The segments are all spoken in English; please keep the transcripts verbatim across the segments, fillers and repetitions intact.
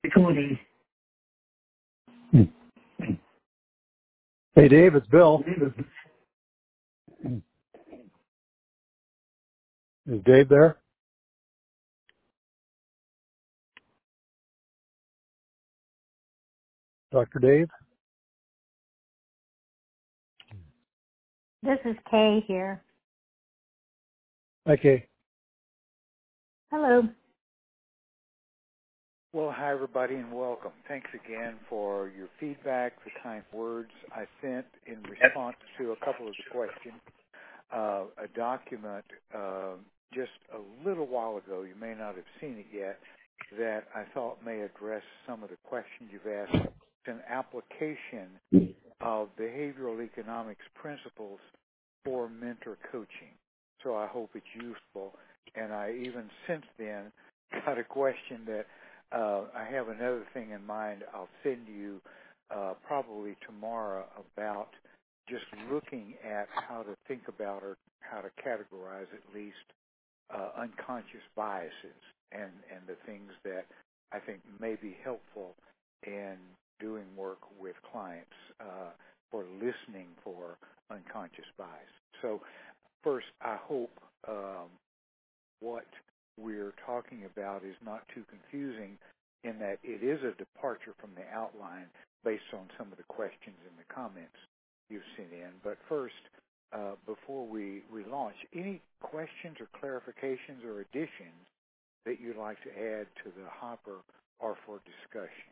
Recording. Hey, Dave, it's Bill. Is Dave there? Doctor Dave? This is Kay here. Okay. Hello. Well, hi, everybody, and welcome. Thanks again for your feedback, the kind words I sent in response to a couple of the questions. Uh, a document uh, just a little while ago, you may not have seen it yet, that I thought may address some of the questions you've asked. It's an application of behavioral economics principles for mentor coaching. So I hope it's useful. And I even since then got a question that uh, I have another thing in mind I'll send you uh, probably tomorrow about just looking at how to think about or how to categorize at least uh, unconscious biases and, and the things that I think may be helpful in doing work with clients uh, for listening for unconscious bias. So first, I hope um, what we're talking about is not too confusing in that it is a departure from the outline based on some of the questions and the comments you've sent in. But first, uh, before we, we launch, any questions or clarifications or additions that you'd like to add to the hopper or for discussion?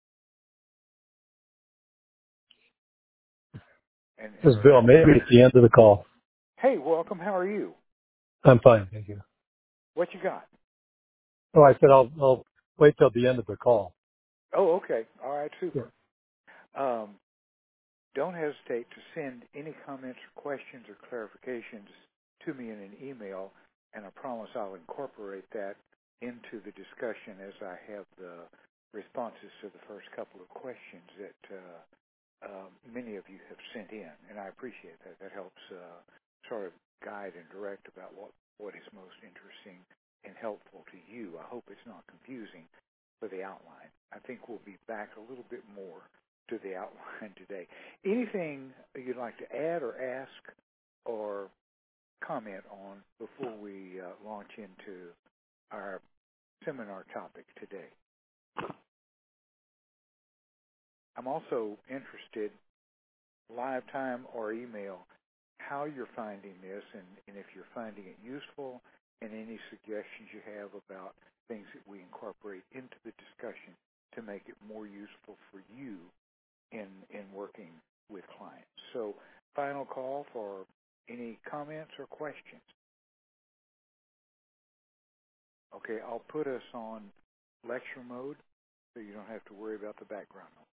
And, This and is Bill. Maybe it's the end of the call. hey, welcome. How are you? I'm fine, thank you. What you got? Oh, I said I'll, I'll wait till the end of the call. Oh, okay. All right, Yeah. super. Um, don't hesitate to send any comments or questions or clarifications to me in an email, and I promise I'll incorporate that into the discussion as I have the responses to the first couple of questions that uh, uh, many of you have sent in, and I appreciate that. That helps uh, sort of guide and direct about what, what is most interesting and helpful to you. I hope it's not confusing for the outline. I think we'll be back a little bit more to the outline today. Anything you'd like to add or ask or comment on before we uh, launch into our seminar topic today? I'm also interested, live time or email, how you're finding this and, and if you're finding it useful and any suggestions you have about things that we incorporate into the discussion to make it more useful for you in in working with clients. So final call for any comments or questions. Okay, I'll put us on lecture mode so you don't have to worry about the background noise.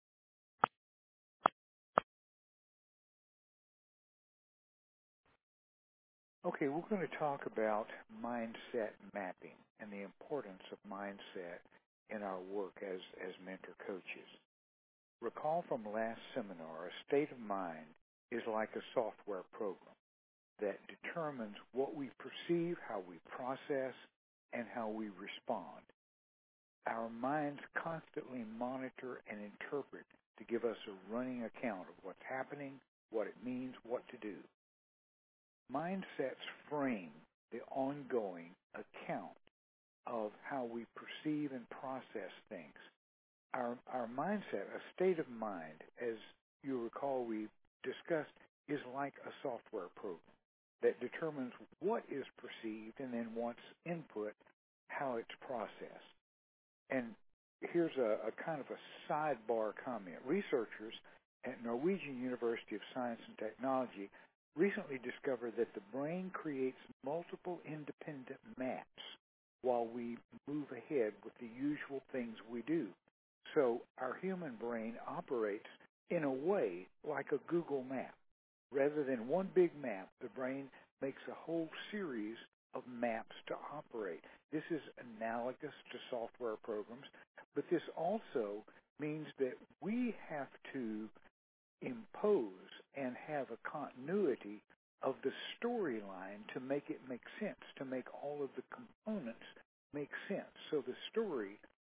Okay, we're going to talk about mindset mapping and the importance of mindset in our work as, as mentor coaches. Recall from last seminar, a state of mind is like a software program that determines what we perceive, how we process, and how we respond. Our minds constantly monitor and interpret to give us a running account of what's happening, what it means, what to do. Mindsets frame the ongoing account of how we perceive and process things. Our, our mindset, a state of mind, as you recall we discussed, is like a software program that determines what is perceived and then once input, how it's processed. And here's a, a kind of a sidebar comment. Researchers at Norwegian University of Science and Technology recently discovered that the brain creates multiple independent maps while we move ahead with the usual things we do. So our human brain operates in a way like a Google map. Rather than one big map, the brain makes a whole series of maps to operate. This is analogous to software programs, but this also means that we have to impose and have a continuity of the storyline to make it make sense, to make all of the components make sense. So the story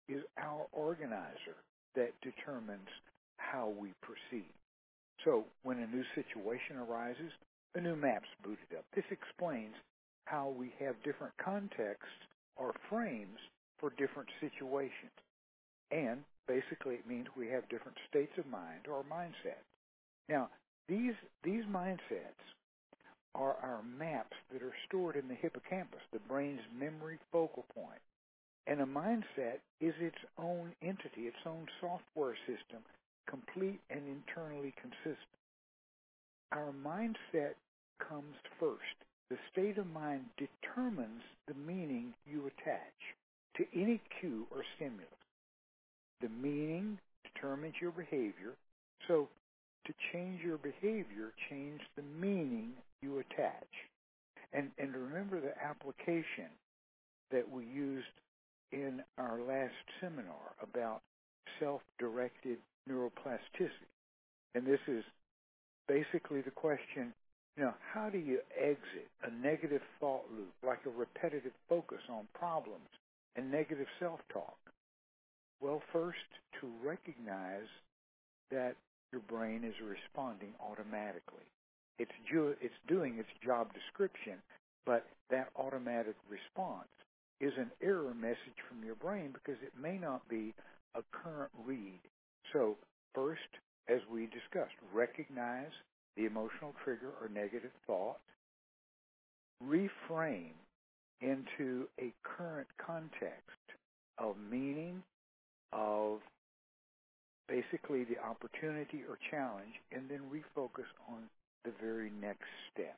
is our organizer that determines how we proceed. So when a new situation arises, a new map's booted up. This explains how we have different contexts or frames for different situations. And basically it means we have different states of mind or mindset. Now, these, these mindsets are our maps that are stored in the hippocampus, the brain's memory focal point. And a mindset is its own entity, its own software system, complete and internally consistent. Our mindset comes first. The state of mind determines the meaning you attach to any cue or stimulus. The meaning determines your behavior. So to change your behavior, change the meaning you attach. And, and remember the application that we used in our last seminar about self-directed neuroplasticity. And this is basically the question, you know, how do you exit a negative thought loop, like a repetitive focus on problems and negative self-talk? Well, first, to recognize that your brain is responding automatically. It's, ju- it's doing its job description, but that automatic response is an error message from your brain because it may not be a current read. So first, as we discussed, recognize the emotional trigger or negative thought, reframe into a current context of meaning, of basically the opportunity or challenge, and then refocus on the very next step.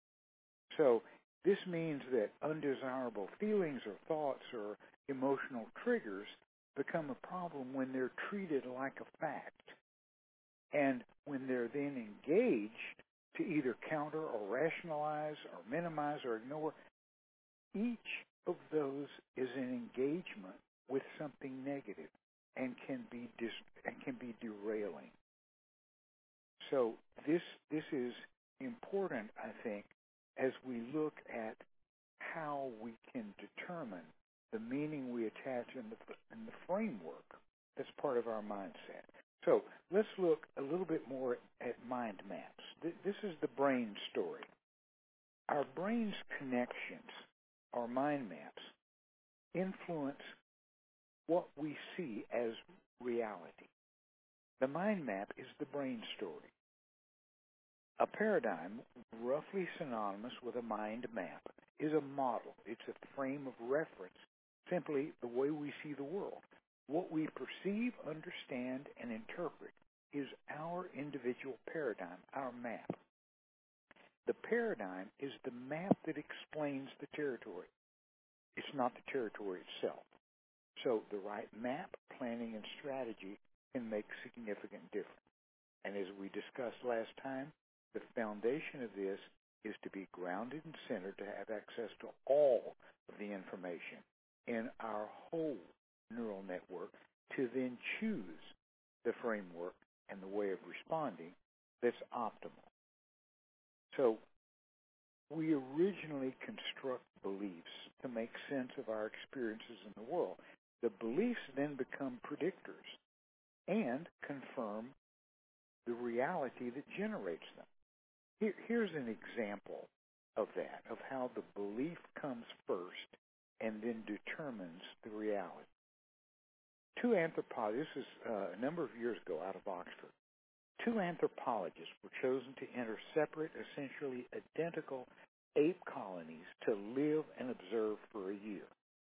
So this means that undesirable feelings or thoughts or emotional triggers become a problem when they're treated like a fact. And when they're then engaged to either counter or rationalize or minimize or ignore, each of those is an engagement with something negative and can be dis- and can be derailing. So this this is important, I think, as we look at how we can determine the meaning we attach in the in the framework that's part of our mindset. So let's look a little bit more at mind maps. This is the brain story. Our brain's connections, our mind maps, influence what we see as reality. The mind map is the brain story. A paradigm, roughly synonymous with a mind map, is a model. It's a frame of reference, simply the way we see the world. What we perceive, understand, and interpret is our individual paradigm, our map. The paradigm is the map that explains the territory. It's not the territory itself. So the right map, planning, and strategy can make significant difference. And as we discussed last time, the foundation of this is to be grounded and centered to have access to all of the information in our whole neural network to then choose the framework and the way of responding that's optimal. So we originally construct beliefs to make sense of our experiences in the world. The beliefs then become predictors and confirm the reality that generates them. Here, here's an example of that, of how the belief comes first and then determines the reality. Two anthropologists, this is uh, a number of years ago out of Oxford, two anthropologists were chosen to enter separate, essentially identical ape colonies to live and observe for a year.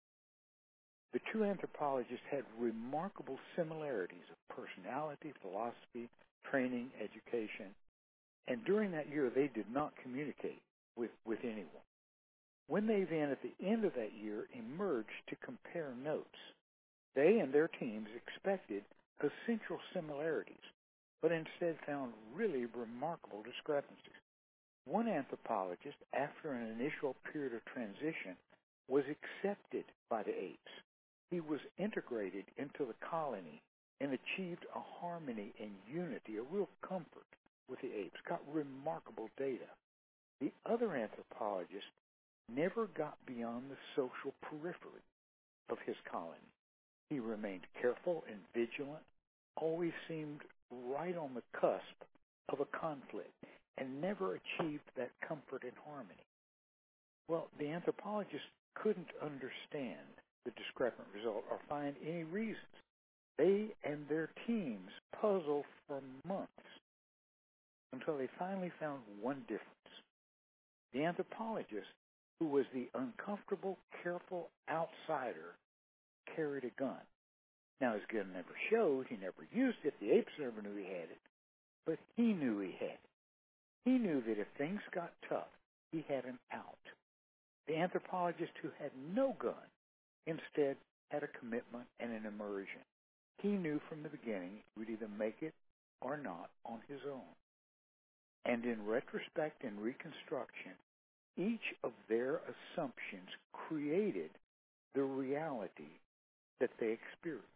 The two anthropologists had remarkable similarities of personality, philosophy, training, education, and during that year they did not communicate with, with anyone. When they then, at the end of that year, emerged to compare notes, they and their teams expected essential similarities, but instead found really remarkable discrepancies. One anthropologist, after an initial period of transition, was accepted by the apes. He was integrated into the colony and achieved a harmony and unity, a real comfort with the apes, got remarkable data. The other anthropologist never got beyond the social periphery of his colony. He remained careful and vigilant, always seemed right on the cusp of a conflict, and never achieved that comfort and harmony. Well, the anthropologist couldn't understand the discrepant result or find any reasons. They and their teams puzzled for months until they finally found one difference. The anthropologist, who was the uncomfortable, careful outsider, carried a gun. Now, his gun never showed. He never used it. The apes never knew he had it. But he knew he had it. He knew that if things got tough, he had an out. The anthropologist who had no gun instead had a commitment and an immersion. He knew from the beginning he would either make it or not on his own. And in retrospect and reconstruction, each of their assumptions created the reality that they experienced.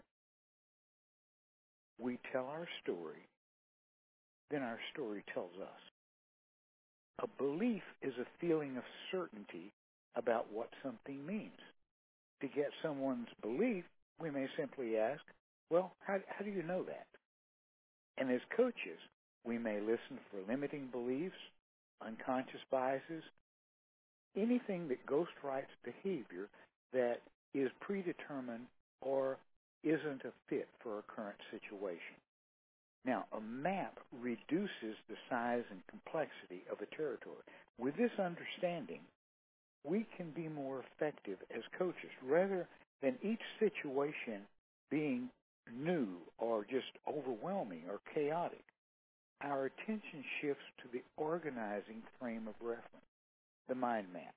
We tell our story, then our story tells us. A belief is a feeling of certainty about what something means. To get someone's belief, we may simply ask, well, how, how do you know that? And as coaches, we may listen for limiting beliefs, unconscious biases, anything that ghostwrites behavior that is predetermined or isn't a fit for a current situation. Now, a map reduces the size and complexity of a territory. With this understanding, we can be more effective as coaches rather than each situation being new or just overwhelming or chaotic. Our attention shifts to the organizing frame of reference, the mind map.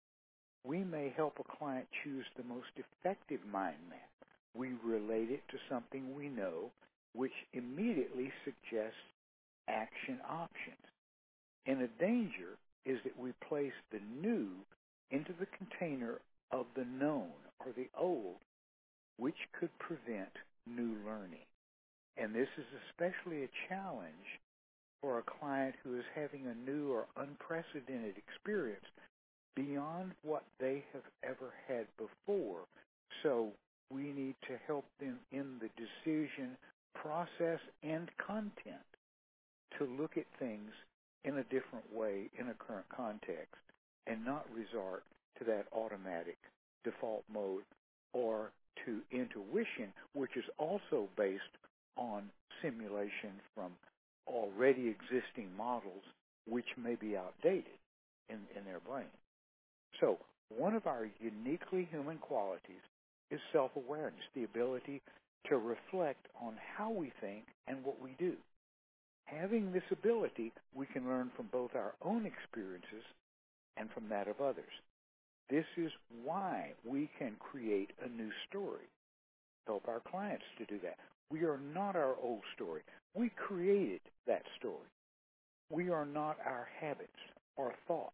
We may help a client choose the most effective mind map. We relate it to something we know, which immediately suggests action options. And a danger is that we place the new into the container of the known or the old, which could prevent new learning. And this is especially a challenge for a client who is having a new or unprecedented experience beyond what they have ever had before. So we need to help them in the decision process and content to look at things in a different way in a current context and not resort to that automatic default mode or to intuition, which is also based on simulation from already existing models which may be outdated in, in their brain. So one of our uniquely human qualities is self-awareness, the ability to reflect on how we think and what we do. Having this ability, we can learn from both our own experiences and from that of others. This is why we can create a new story, help our clients to do that. We are not our old story. We created that story. We are not our habits or thoughts.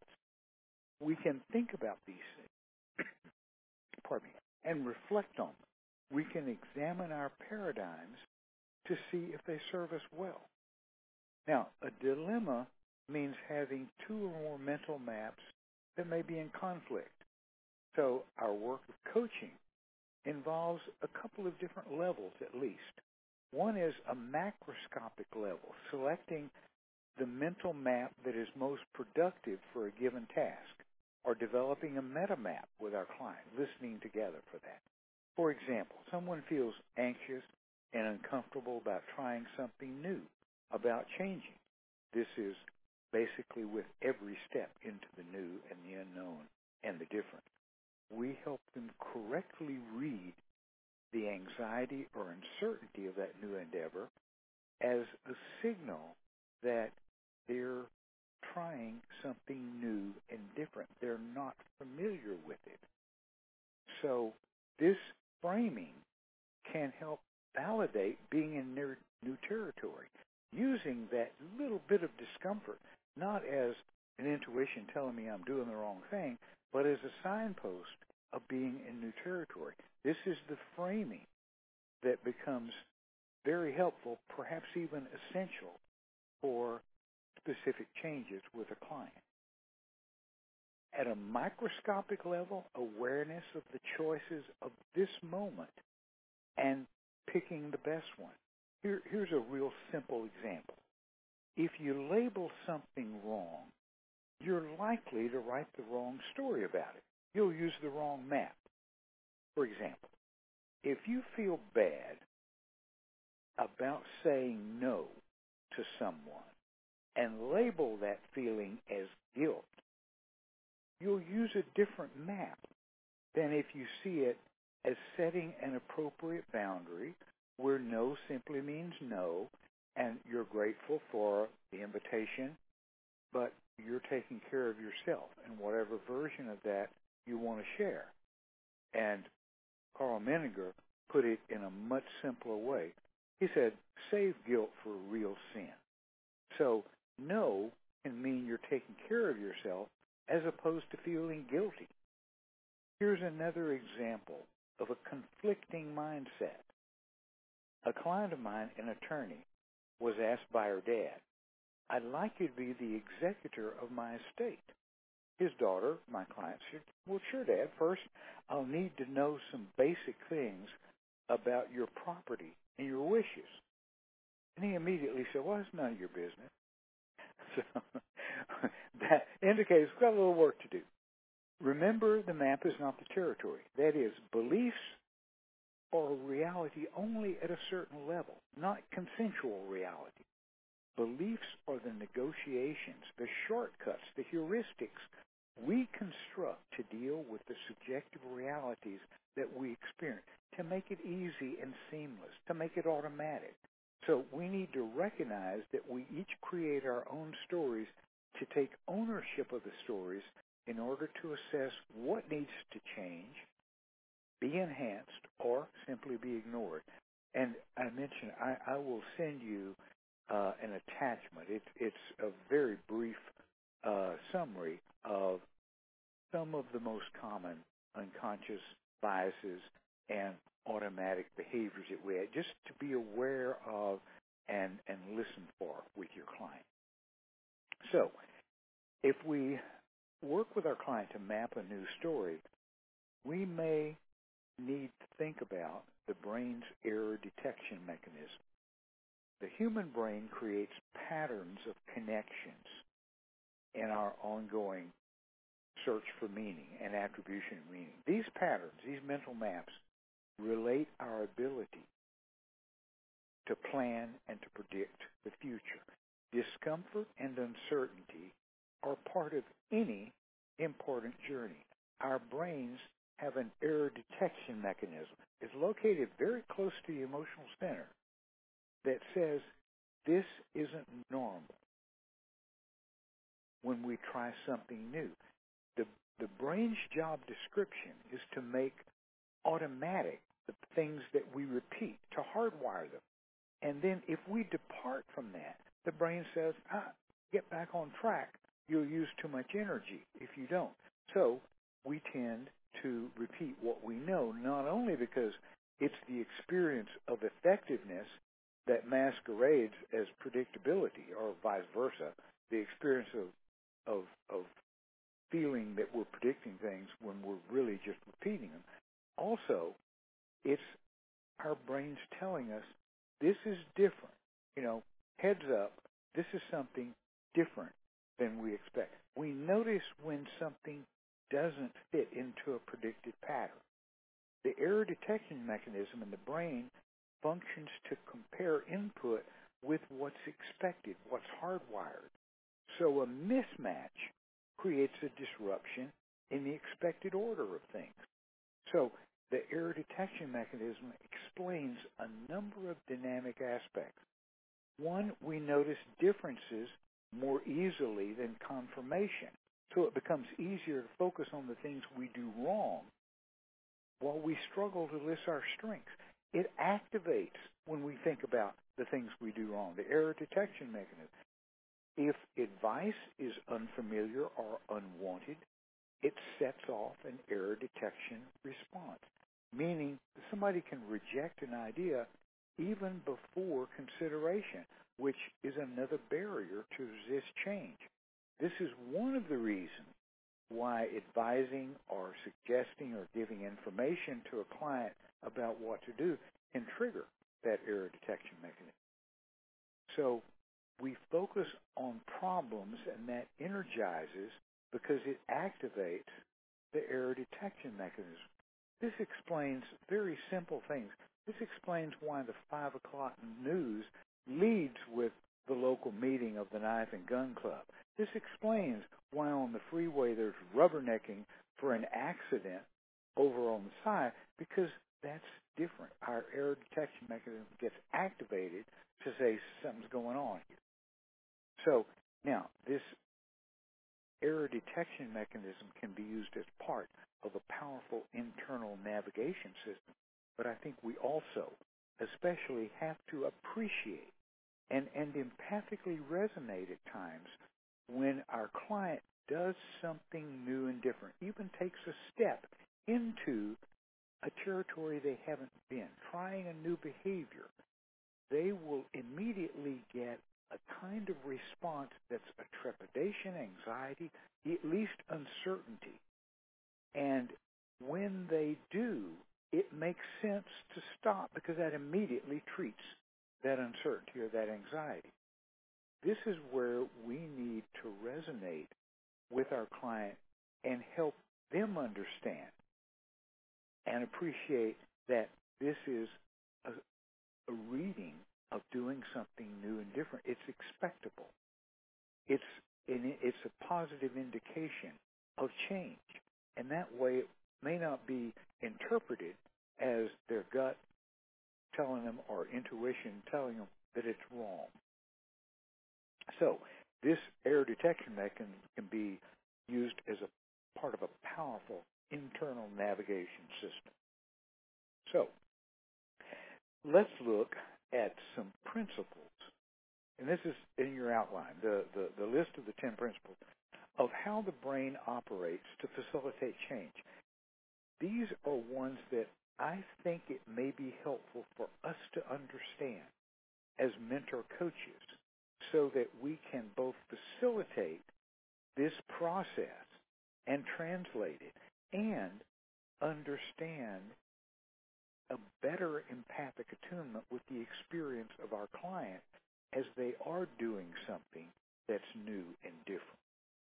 We can think about these things, pardon me, and reflect on them. We can examine our paradigms to see if they serve us well. Now, a dilemma means having two or more mental maps that may be in conflict. So our work of coaching involves a couple of different levels at least. One is a macroscopic level, selecting the mental map that is most productive for a given task, or developing a meta map with our client, listening together for that. For example, someone feels anxious and uncomfortable about trying something new, about changing. This is basically with every step into the new and the unknown and the different. We help them correctly read the anxiety or uncertainty of that new endeavor as a signal that they're trying something new and different. They're not familiar with it. So this framing can help validate being in their new territory, using that little bit of discomfort, not as an intuition telling me I'm doing the wrong thing, but as a signpost of being in new territory. This is the framing that becomes very helpful, perhaps even essential for specific changes with a client. At a microscopic level, awareness of the choices of this moment and picking the best one. Here, here's a real simple example. If you label something wrong, you're likely to write the wrong story about it. You'll use the wrong map. For example, if you feel bad about saying no to someone and label that feeling as guilt, you'll use a different map than if you see it as setting an appropriate boundary where no simply means no, and you're grateful for the invitation, but you're taking care of yourself and whatever version of that you want to share. And Carl Menninger put it in a much simpler way. He said, save guilt for real sin. So no can mean you're taking care of yourself as opposed to feeling guilty. Here's another example of a conflicting mindset. A client of mine, an attorney, was asked by her dad, I'd like you to be the executor of my estate. His daughter, my client, said, well, sure, Dad. First, I'll need to know some basic things about your property and your wishes. And he immediately said, well, it's none of your business. So that indicates we've got a little work to do. Remember, the map is not the territory. That is, beliefs are reality only at a certain level, not consensual reality. Beliefs are the negotiations, the shortcuts, the heuristics we construct to deal with the subjective realities that we experience, to make it easy and seamless, to make it automatic. So we need to recognize that we each create our own stories, to take ownership of the stories in order to assess what needs to change, be enhanced, or simply be ignored. And I mentioned I, I will send you uh, an attachment. It, it's a very brief uh, summary of some of the most common unconscious biases and automatic behaviors that we have, just to be aware of and, and listen for with your client. So if we work with our client to map a new story, we may need to think about the brain's error detection mechanism. The human brain creates patterns of connections in our ongoing search for meaning and attribution of meaning. These patterns, these mental maps, relate our ability to plan and to predict the future. Discomfort and uncertainty are part of any important journey. Our brains have an error detection mechanism. It's located very close to the emotional center that says this isn't normal when we try something new. The, the brain's job description is to make automatic the things that we repeat, to hardwire them. And then if we depart from that, the brain says, ah, get back on track. You'll use too much energy if you don't. So we tend to repeat what we know, not only because it's the experience of effectiveness that masquerades as predictability, or vice versa, the experience of, of, of feeling that we're predicting things when we're really just repeating them. Also, it's our brains telling us this is different. You know, heads up, this is something different than we expect. We notice when something doesn't fit into a predicted pattern. The error detection mechanism in the brain functions to compare input with what's expected, what's hardwired. So a mismatch creates a disruption in the expected order of things. So the error detection mechanism explains a number of dynamic aspects. One, we notice differences more easily than confirmation. So it becomes easier to focus on the things we do wrong while we struggle to list our strengths. It activates when we think about the things we do wrong, the error detection mechanism. If advice is unfamiliar or unwanted, it sets off an error detection response, meaning somebody can reject an idea even before consideration, which is another barrier to resist change. This is one of the reasons why advising or suggesting or giving information to a client about what to do can trigger that error detection mechanism. So we focus on problems, and that energizes because it activates the error detection mechanism. This explains very simple things. This explains why the five o'clock news leads with the local meeting of the Knife and Gun Club. This explains why on the freeway there's rubbernecking for an accident over on the side, because that's different. Our error detection mechanism gets activated to say something's going on here. So now this error detection mechanism can be used as part of a powerful internal navigation system. But I think we also especially have to appreciate and, and empathically resonate at times when our client does something new and different, even takes a step into a territory they haven't been, trying a new behavior. They will immediately get a kind of response that's a trepidation, anxiety, at least uncertainty. And when they do, it makes sense to stop because that immediately treats that uncertainty or that anxiety. This is where we need to resonate with our client and help them understand and appreciate that this is a, a reading of doing something new and different. It's expectable. It's it's a positive indication of change. And that way it may not be interpreted as their gut telling them or intuition telling them that it's wrong. So this error detection mechanism can be used as a part of a powerful internal navigation system. So let's look at some principles. And this is in your outline, the, the, the list of the ten principles of how the brain operates to facilitate change. These are ones that I think it may be helpful for us to understand as mentor coaches so that we can both facilitate this process and translate it and understand a better empathic attunement with the experience of our client as they are doing something that's new and different.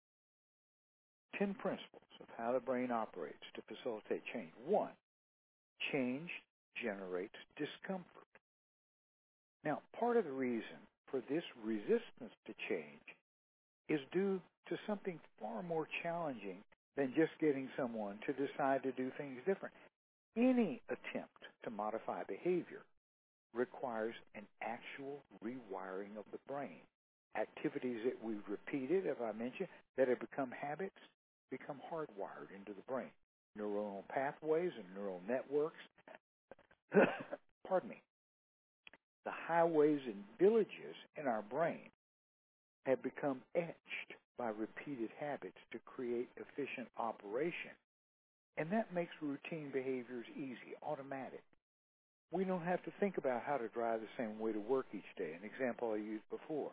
Ten principles of how the brain operates to facilitate change. One, change generates discomfort. Now, part of the reason for this resistance to change is due to something far more challenging than just getting someone to decide to do things different. Any attempt to modify behavior requires an actual rewiring of the brain. Activities that we've repeated, as I mentioned, that have become habits, become hardwired into the brain. Neuronal pathways and neural networks, pardon me, the highways and villages in our brain have become etched by repeated habits to create efficient operation. And that makes routine behaviors easy, automatic. We don't have to think about how to drive the same way to work each day, an example I used before.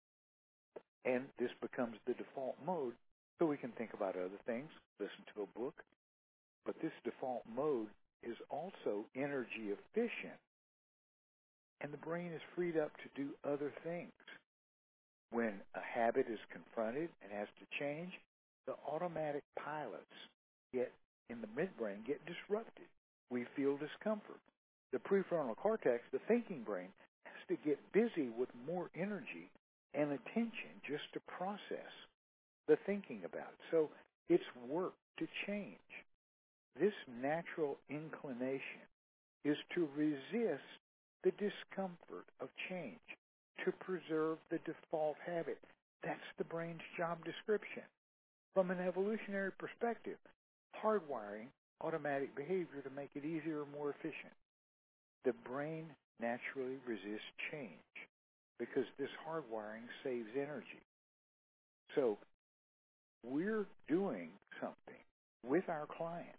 And this becomes the default mode, so we can think about other things, listen to a book. But this default mode is also energy efficient, and the brain is freed up to do other things. When a habit is confronted and has to change, the automatic pilots get in the midbrain get disrupted. We feel discomfort. The prefrontal cortex, the thinking brain, has to get busy with more energy and attention just to process the thinking about it. So it's work to change. This natural inclination is to resist the discomfort of change, to preserve the default habit. That's the brain's job description. From an evolutionary perspective, hardwiring automatic behavior to make it easier and more efficient. The brain naturally resists change because this hardwiring saves energy. So we're doing something with our client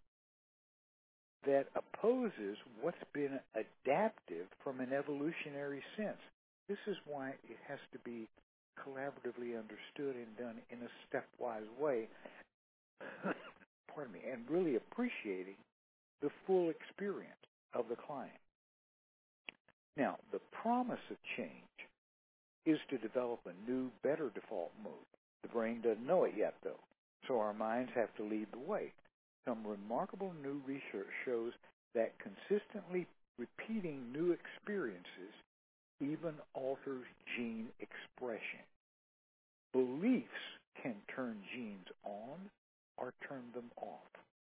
that opposes what's been adaptive from an evolutionary sense. This is why it has to be collaboratively understood and done in a stepwise way, pardon me, and really appreciating the full experience of the client. Now, the promise of change is to develop a new, better default mode. The brain doesn't know it yet, though, so our minds have to lead the way. Some remarkable new research shows that consistently repeating new experiences even alters gene expression. Beliefs can turn genes on or turn them off.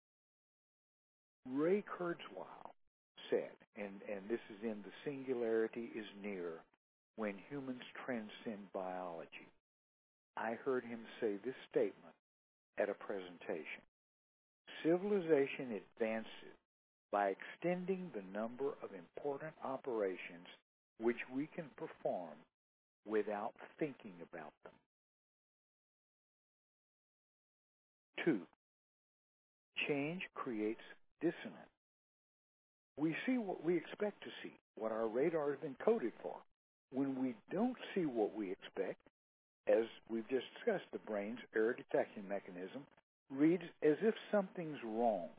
Ray Kurzweil said, and, and this is in The Singularity is Near, When Humans Transcend Biology. I heard him say this statement at a presentation. Civilization advances by extending the number of important operations which we can perform without thinking about them. Two, change creates dissonance. We see what we expect to see, what our radar has been coded for. When we don't see what we expect, as we've just discussed, the brain's error detection mechanism reads as if something's wrong.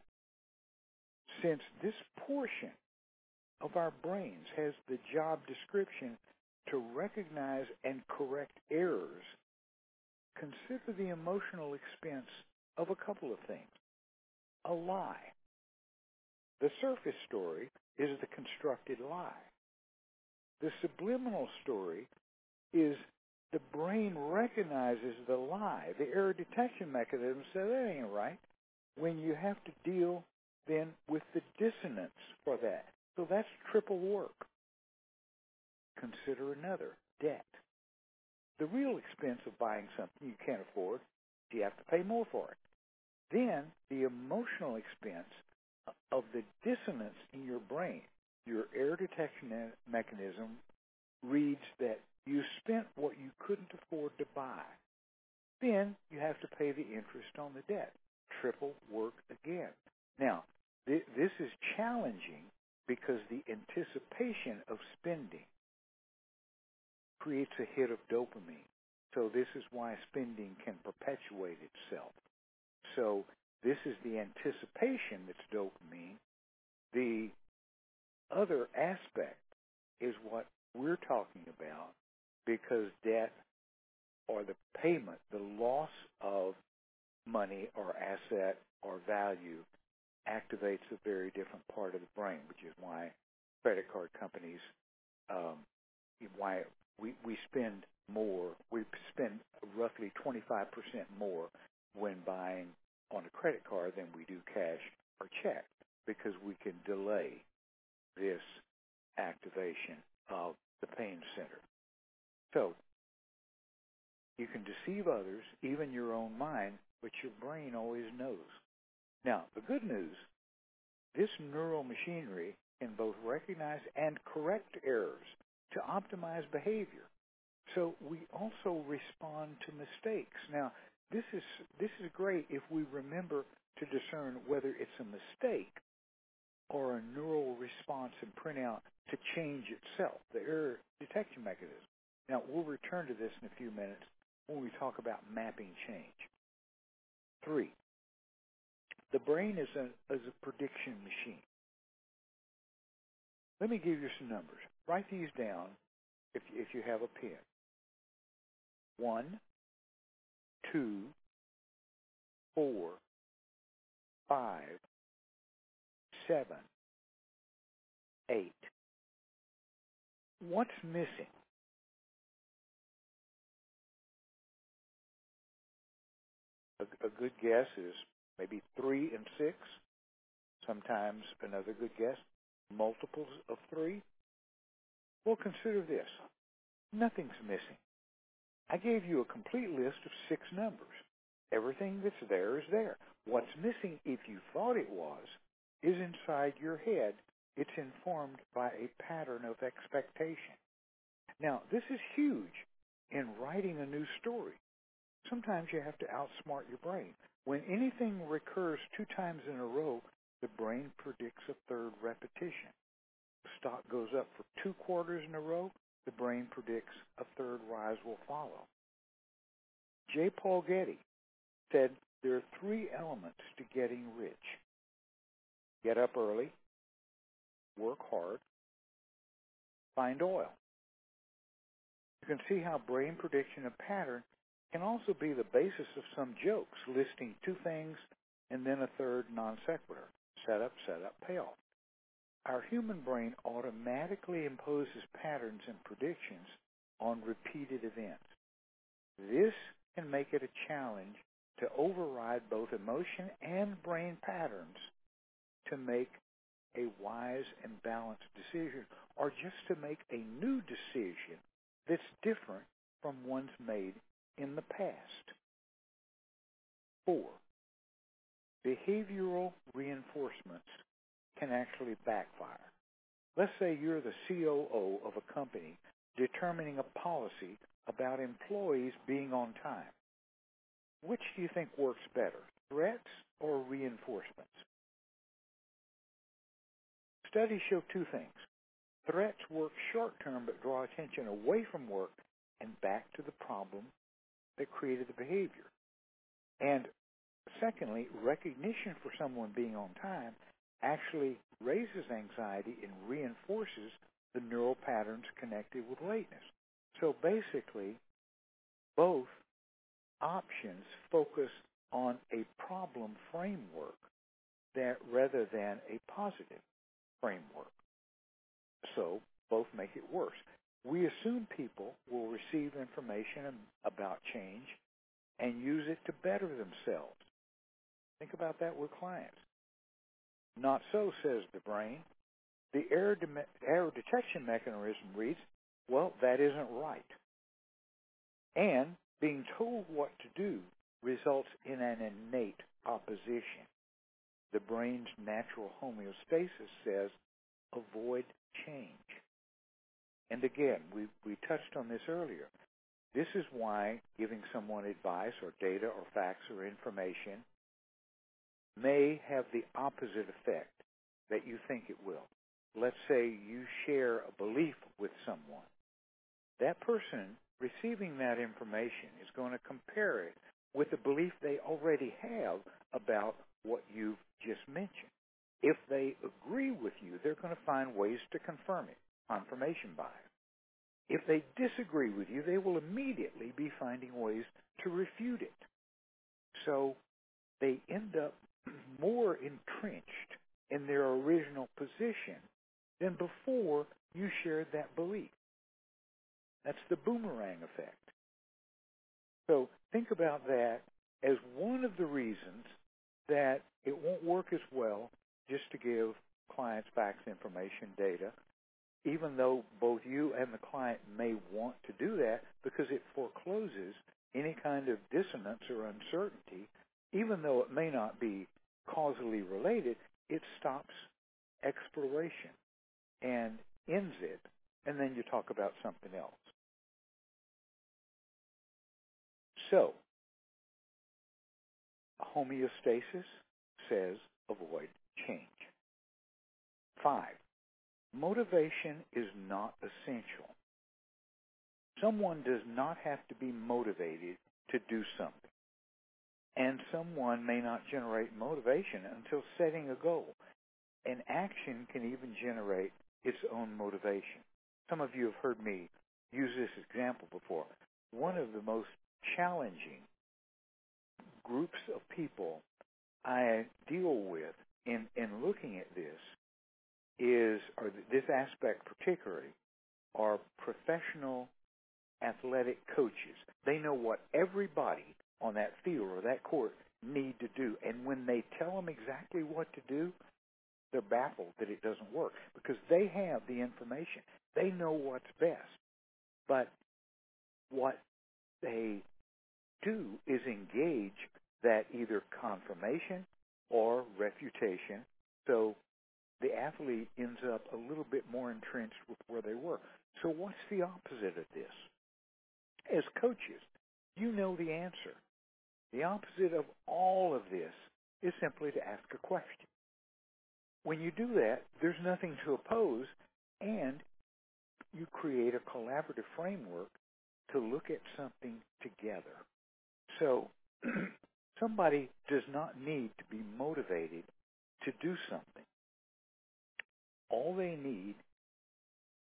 Since this portion of our brains has the job description to recognize and correct errors, consider the emotional expense of a couple of things. A lie. The surface story is the constructed lie. The subliminal story is the brain recognizes the lie. The error detection mechanism says that ain't right. When you have to deal then with the dissonance for that. So that's triple work. Consider another, debt. The real expense of buying something you can't afford, you have to pay more for it. Then the emotional expense of the dissonance in your brain, your error detection mechanism reads that you spent what you couldn't afford to buy. Then you have to pay the interest on the debt. Triple work again. Now, th- this is challenging because the anticipation of spending creates a hit of dopamine. So this is why spending can perpetuate itself. So this is the anticipation that's dopamine. The other aspect is what we're talking about, because debt or the payment, the loss of money or asset or value activates a very different part of the brain, which is why credit card companies, um, why we, we spend more, we spend roughly twenty-five percent more when buying on a credit card than we do cash or check, because we can delay this activation of the pain center. So you can deceive others, even your own mind, but your brain always knows. Now, the good news, this neural machinery can both recognize and correct errors to optimize behavior. So we also respond to mistakes. Now, this is this is great if we remember to discern whether it's a mistake or a neural response and printout to change itself, the error detection mechanism. Now, we'll return to this in a few minutes when we talk about mapping change. Three, the brain is a, is a prediction machine. Let me give you some numbers. Write these down if, if you have a pen. One, two, four, five, seven, eight. What's missing? A, a good guess is maybe three and six. Sometimes another good guess, multiples of three. Well, consider this. Nothing's missing. I gave you a complete list of six numbers. Everything that's there is there. What's missing, if you thought it was, is inside your head. It's informed by a pattern of expectation. Now, this is huge in writing a new story. Sometimes you have to outsmart your brain. When anything recurs two times in a row, the brain predicts a third repetition. The stock goes up for two quarters in a row, the brain predicts a third rise will follow. J. Paul Getty said there are three elements to getting rich. Get up early, work hard, find oil. You can see how brain prediction of pattern can also be the basis of some jokes, listing two things and then a third non sequitur. Setup, setup, payoff. Our human brain automatically imposes patterns and predictions on repeated events. This can make it a challenge to override both emotion and brain patterns to make a wise and balanced decision, or just to make a new decision that's different from ones made in the past. Four, behavioral reinforcements can actually backfire. Let's say you're the C O O of a company determining a policy about employees being on time. Which do you think works better, threats or reinforcements? Studies show two things. Threats work short-term but draw attention away from work and back to the problem that created the behavior. And secondly, recognition for someone being on time actually raises anxiety and reinforces the neural patterns connected with lateness. So basically, both options focus on a problem framework that rather than a positive framework. So both make it worse. We assume people will receive information about change and use it to better themselves. Think about that with clients. Not so, says the brain. The error, de- error detection mechanism reads, well, that isn't right. And being told what to do results in an innate opposition. The brain's natural homeostasis says, avoid change. And again, we, we touched on this earlier. This is why giving someone advice or data or facts or information may have the opposite effect that you think it will. Let's say you share a belief with someone. That person receiving that information is going to compare it with the belief they already have about what you've just mentioned. If they agree with you, they're going to find ways to confirm it, confirmation bias. If they disagree with you, they will immediately be finding ways to refute it. So they end up more entrenched in their original position than before you shared that belief. That's the boomerang effect. So think about that as one of the reasons that it won't work as well just to give clients facts, information, data, even though both you and the client may want to do that because it forecloses any kind of dissonance or uncertainty. Even though it may not be causally related, it stops exploration and ends it, and then you talk about something else. So, homeostasis says avoid change. Five, motivation is not essential. Someone does not have to be motivated to do something. And someone may not generate motivation until setting a goal. An action can even generate its own motivation. Some of you have heard me use this example before. One of the most challenging groups of people I deal with in, in looking at this is, or this aspect particularly, are professional athletic coaches. They know what everybody on that field or that court need to do. And when they tell them exactly what to do, they're baffled that it doesn't work because they have the information. They know what's best. But what they do is engage that either confirmation or refutation. So the athlete ends up a little bit more entrenched with where they were. So what's the opposite of this? As coaches, you know the answer. The opposite of all of this is simply to ask a question. When you do that, there's nothing to oppose, and you create a collaborative framework to look at something together. So somebody does not need to be motivated to do something. All they need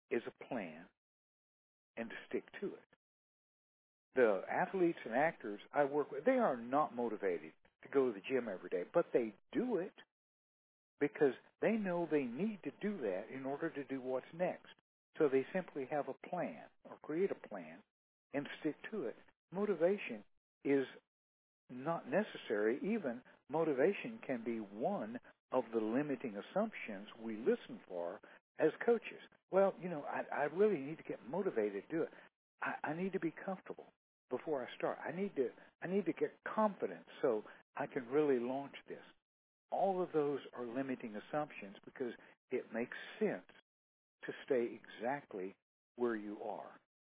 is a plan and to stick to it. The athletes and actors I work with, they are not motivated to go to the gym every day, but they do it because they know they need to do that in order to do what's next. So they simply have a plan or create a plan and stick to it. Motivation is not necessary. Even motivation can be one of the limiting assumptions we listen for as coaches. Well, you know, I, I really need to get motivated to do it. I, I need to be comfortable before I start. I need to I need to get confident so I can really launch this. All of those are limiting assumptions because it makes sense to stay exactly where you are.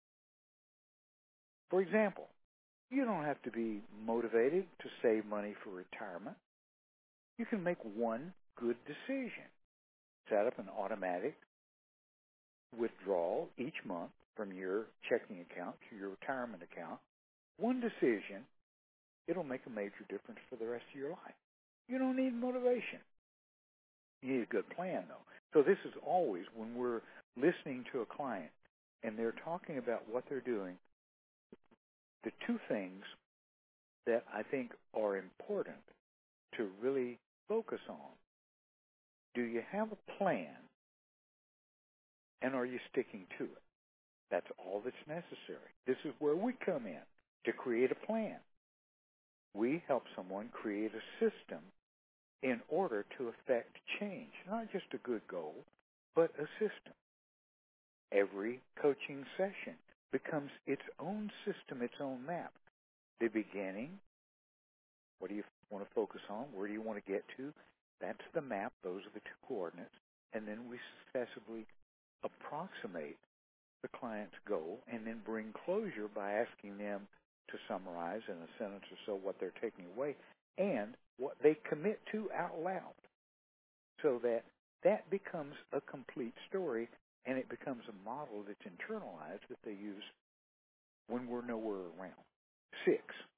For example, you don't have to be motivated to save money for retirement. You can make one good decision. Set up an automatic withdrawal each month from your checking account to your retirement account. One decision, it'll make a major difference for the rest of your life. You don't need motivation. You need a good plan, though. So this is always when we're listening to a client and they're talking about what they're doing, the two things that I think are important to really focus on. Do you have a plan, and are you sticking to it? That's all that's necessary. This is where we come in, to create a plan. We help someone create a system in order to effect change, not just a good goal, but a system. Every coaching session becomes its own system, its own map. The beginning, what do you want to focus on? Where do you want to get to? That's the map. Those are the two coordinates. And then we successively approximate the client's goal and then bring closure by asking them to summarize in a sentence or so what they're taking away and what they commit to out loud, so that that becomes a complete story and it becomes a model that's internalized that they use when we're nowhere around. Six,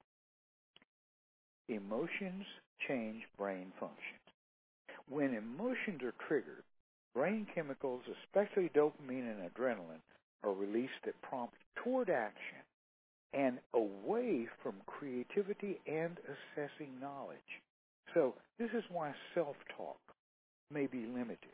emotions change brain function. When emotions are triggered, brain chemicals, especially dopamine and adrenaline, are released that prompt toward action and away from creativity and assessing knowledge. So this is why self-talk may be limited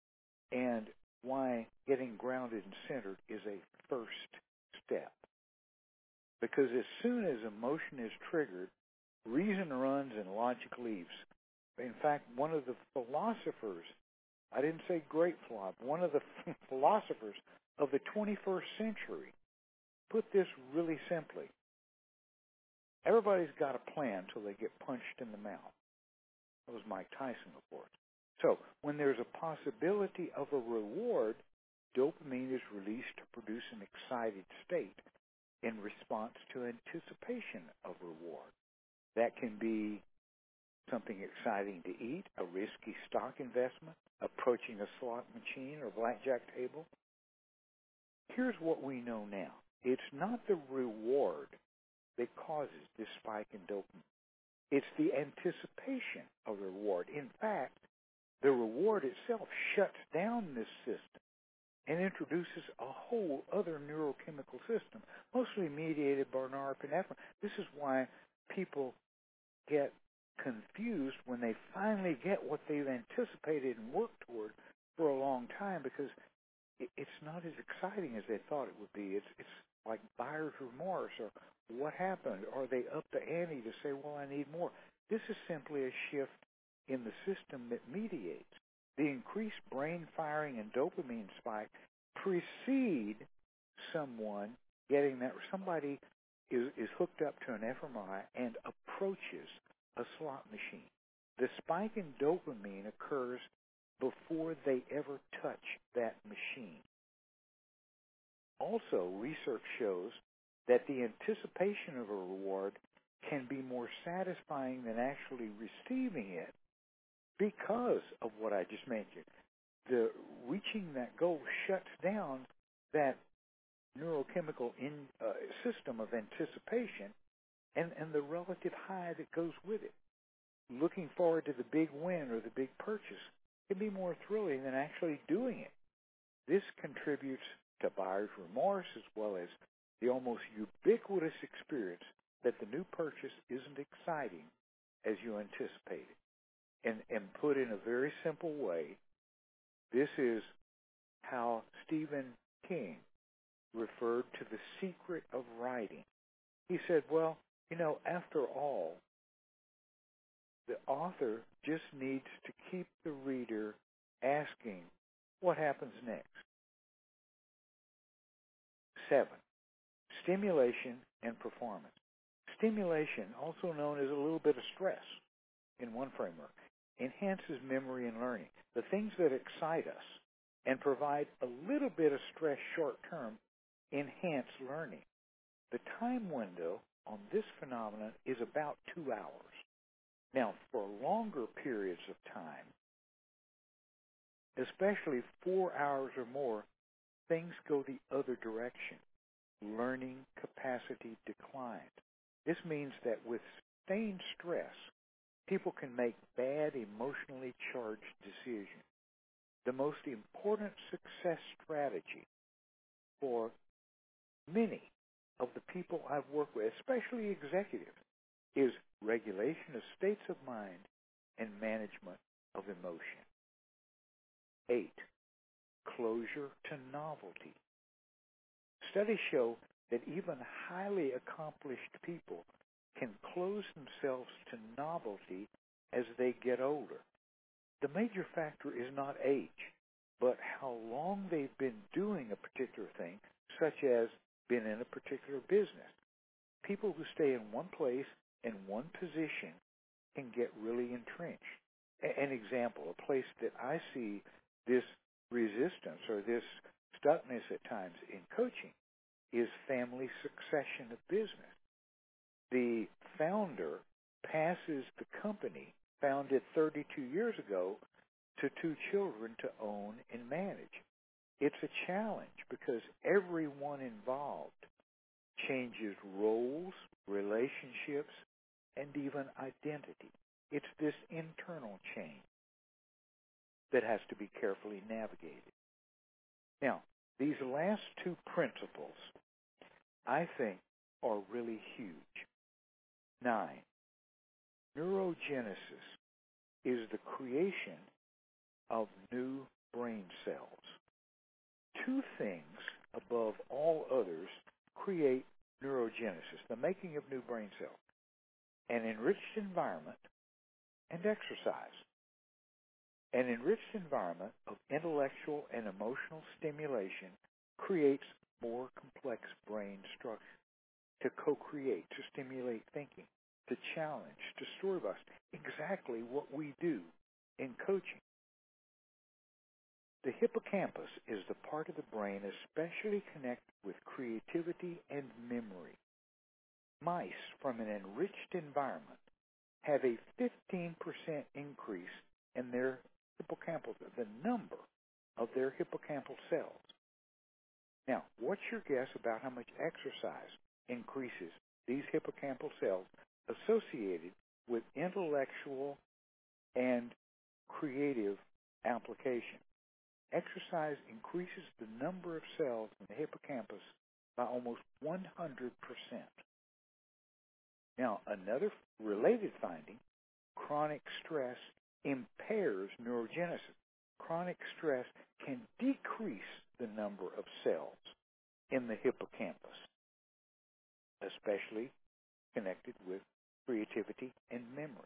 and why getting grounded and centered is a first step. Because as soon as emotion is triggered, reason runs and logic leaves. In fact, one of the philosophers, I didn't say great philosopher, one of the philosophers of the twenty-first century put this really simply. Everybody's got a plan till they get punched in the mouth. That was Mike Tyson, of course. So when there's a possibility of a reward, dopamine is released to produce an excited state in response to anticipation of reward. That can be something exciting to eat, a risky stock investment, approaching a slot machine or blackjack table. Here's what we know now. It's not the reward that causes this spike in dopamine. It's the anticipation of the reward. In fact, the reward itself shuts down this system and introduces a whole other neurochemical system, mostly mediated by norepinephrine. This is why people get confused when they finally get what they've anticipated and worked toward for a long time, because it's not as exciting as they thought it would be. It's it's like buyer's remorse, or what happened? Are they up the ante to say, well, I need more? This is simply a shift in the system that mediates. The increased brain firing and dopamine spike precede someone getting that. Somebody is, is hooked up to an F M R I and approaches a slot machine. The spike in dopamine occurs before they ever touch that machine. Also, research shows that the anticipation of a reward can be more satisfying than actually receiving it because of what I just mentioned. The reaching that goal shuts down that neurochemical in, uh, system of anticipation and, and the relative high that goes with it. Looking forward to the big win or the big purchase can be more thrilling than actually doing it. This contributes to buyer's remorse as well as the almost ubiquitous experience that the new purchase isn't exciting as you anticipated. And, and put in a very simple way, this is how Stephen King referred to the secret of writing. He said, well, you know, after all, the author just needs to keep the reader asking, what happens next? Seven, stimulation and performance. Stimulation, also known as a little bit of stress in one framework, enhances memory and learning. The things that excite us and provide a little bit of stress short term enhance learning. The time window on this phenomenon is about two hours. Now, for longer periods of time, especially four hours or more, things go the other direction. Learning capacity declines. This means that with sustained stress, people can make bad emotionally charged decisions. The most important success strategy for many of the people I've worked with, especially executives, is regulation of states of mind and management of emotion. Eight, closure to novelty. Studies show that even highly accomplished people can close themselves to novelty as they get older. The major factor is not age, but how long they've been doing a particular thing, such as been in a particular business. People who stay in one place and one position can get really entrenched. An example, a place that I see this resistance or this stuckness at times in coaching is family succession of business. The founder passes the company founded thirty-two years ago to two children to own and manage. It's a challenge because everyone involved changes roles, relationships, and even identity. It's this internal change that has to be carefully navigated. Now, these last two principles, I think, are really huge. Nine, neurogenesis is the creation of new brain cells. Two things above all others create neurogenesis, the making of new brain cells: an enriched environment and exercise. An enriched environment of intellectual and emotional stimulation creates more complex brain structure to co-create, to stimulate thinking, to challenge, to story-bust, exactly what we do in coaching. The hippocampus is the part of the brain especially connected with creativity and memory. Mice from an enriched environment have a fifteen percent increase in their hippocampal, the number of their hippocampal cells. Now, what's your guess about how much exercise increases these hippocampal cells associated with intellectual and creative application? Exercise increases the number of cells in the hippocampus by almost one hundred percent. Now, another related finding, chronic stress impairs neurogenesis. Chronic stress can decrease the number of cells in the hippocampus, especially connected with creativity and memory.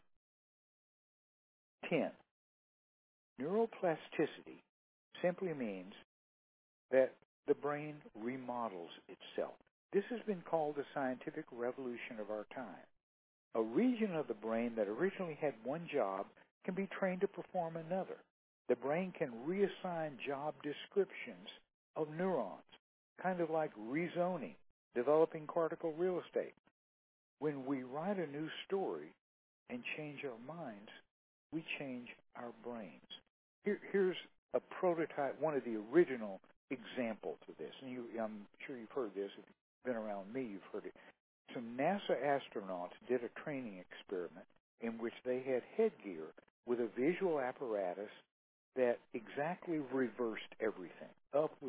Ten, neuroplasticity simply means that the brain remodels itself. This has been called the scientific revolution of our time. A region of the brain that originally had one job can be trained to perform another. The brain can reassign job descriptions of neurons, kind of like rezoning, developing cortical real estate. When we write a new story and change our minds, we change our brains. Here, here's a prototype, one of the original examples of this. And you, I'm sure you've heard this. If you've been around me, you've heard it. Some NASA astronauts did a training experiment in which they had headgear with a visual apparatus that exactly reversed everything. Up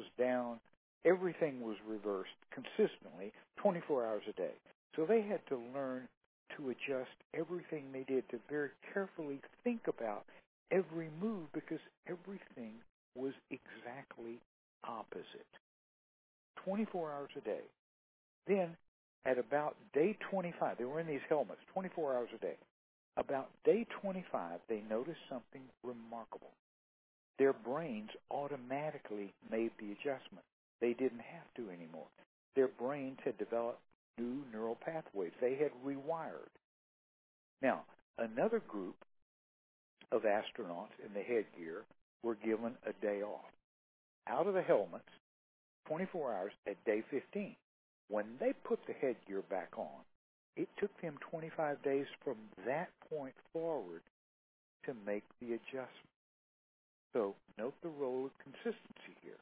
everything was reversed consistently twenty-four hours a day. So they had to learn to adjust everything they did, to very carefully think about every move, because everything was exactly opposite. twenty-four hours a day. Then, at about day twenty-five, they were in these helmets twenty-four hours a day. About day twenty-five, they noticed something remarkable. Their brains automatically made the adjustment. They didn't have to anymore. Their brains had developed new neural pathways. They had rewired. Now, another group of astronauts in the headgear were given a day off. Out of the helmets, twenty-four hours at day fifteen. When they put the headgear back on, it took them twenty-five days from that point forward to make the adjustment. So note the role of consistency here.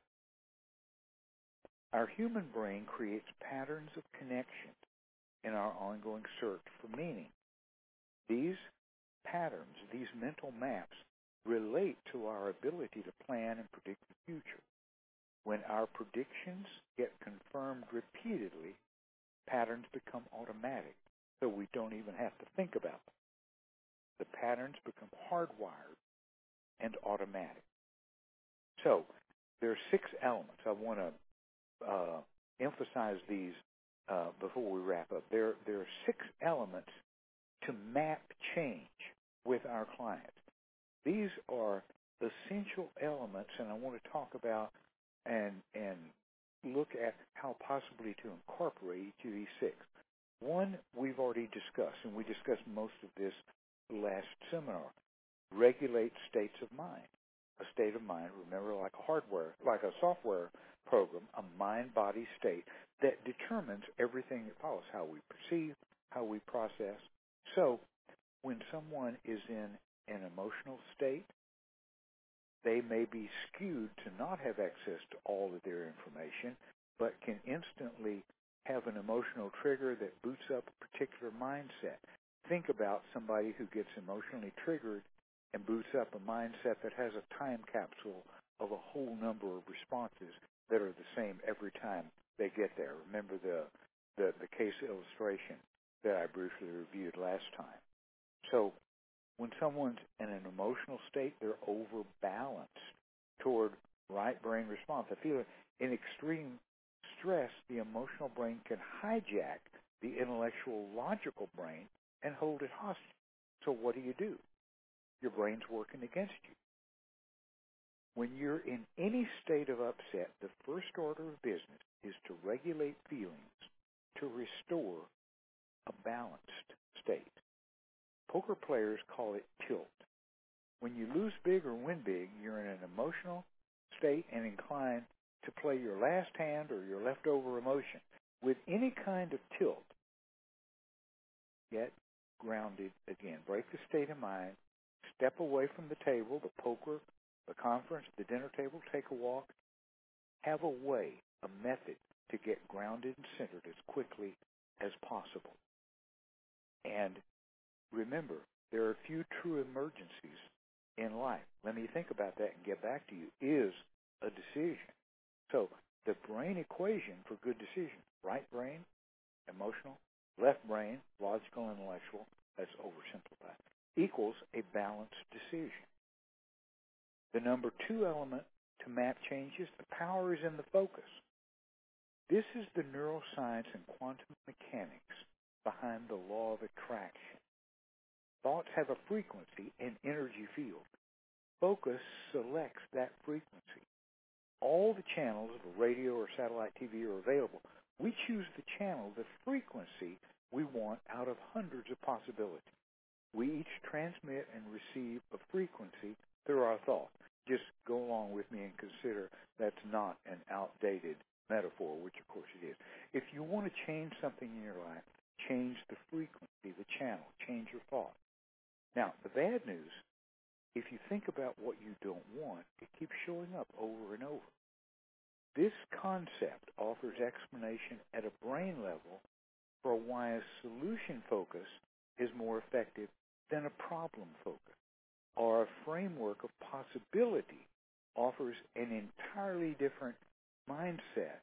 Our human brain creates patterns of connection in our ongoing search for meaning. These patterns, these mental maps, relate to our ability to plan and predict the future. When our predictions get confirmed repeatedly, patterns become automatic, so we don't even have to think about them. The patterns become hardwired and automatic. So there are six elements. I want to uh, emphasize these uh, before we wrap up. There, there are six elements to map change with our clients. These are essential elements, and I want to talk about and and look at how possibly to incorporate each of these six. One we've already discussed, and we discussed most of this last seminar. Regulate states of mind. A state of mind, remember, like a hardware, like a software program, a mind-body state that determines everything that follows, how we perceive, how we process. So when someone is in an emotional state, they may be skewed to not have access to all of their information, but can instantly have an emotional trigger that boots up a particular mindset. Think about somebody who gets emotionally triggered and boots up a mindset that has a time capsule of a whole number of responses that are the same every time they get there. Remember the, the, the case illustration that I briefly reviewed last time. So when someone's in an emotional state, they're overbalanced toward right brain response. I feel in extreme stress, the emotional brain can hijack the intellectual, logical brain and hold it hostage. So what do you do? Your brain's working against you. When you're in any state of upset, the first order of business is to regulate feelings, to restore a balanced state. Poker players call it tilt. When you lose big or win big, you're in an emotional state and inclined to play your last hand or your leftover emotion. With any kind of tilt, get grounded again. Break the state of mind. Step away from the table, the poker, the conference, the dinner table. Take a walk. Have a way, a method to get grounded and centered as quickly as possible. And remember, there are few true emergencies in life. Let me think about that and get back to you. Is a decision. So the brain equation for good decisions, right brain, emotional, left brain, logical, intellectual, that's oversimplified, equals a balanced decision. The number two element to map changes, the power is in the focus. This is the neuroscience and quantum mechanics behind the law of attraction. Thoughts have a frequency and energy field. Focus selects that frequency. All the channels of a radio or satellite T V are available. We choose the channel, the frequency we want out of hundreds of possibilities. We each transmit and receive a frequency through our thought. Just go along with me and consider that's not an outdated metaphor, which of course it is. If you want to change something in your life, change the frequency, the channel, change your thought. Now, the bad news, if you think about what you don't want, it keeps showing up over and over. This concept offers explanation at a brain level for why a solution focus is more effective than a problem focus, or a framework of possibility offers an entirely different mindset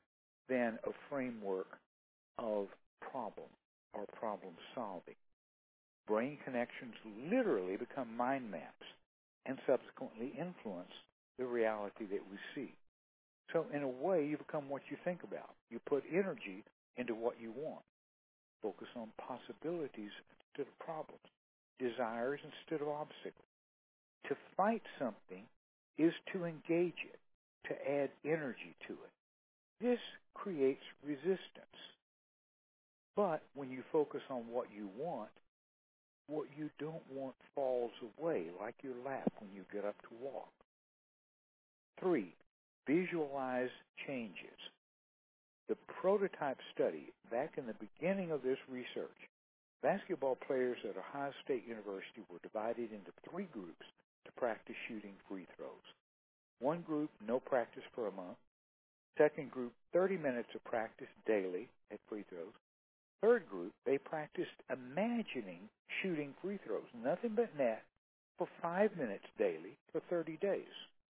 than a framework of problem or problem solving. Brain connections literally become mind maps and subsequently influence the reality that we see. So in a way, you become what you think about. You put energy into what you want. Focus on possibilities instead of problems, desires instead of obstacles. To fight something is to engage it, to add energy to it. This creates resistance. But when you focus on what you want, what you don't want falls away, like your lap when you get up to walk. Three, visualize changes. The prototype study, back in the beginning of this research, basketball players at Ohio State University were divided into three groups to practice shooting free throws. One group, no practice for a month. Second group, thirty minutes of practice daily at free throws. Third group, they practiced imagining shooting free throws, nothing but net, for five minutes daily for thirty days.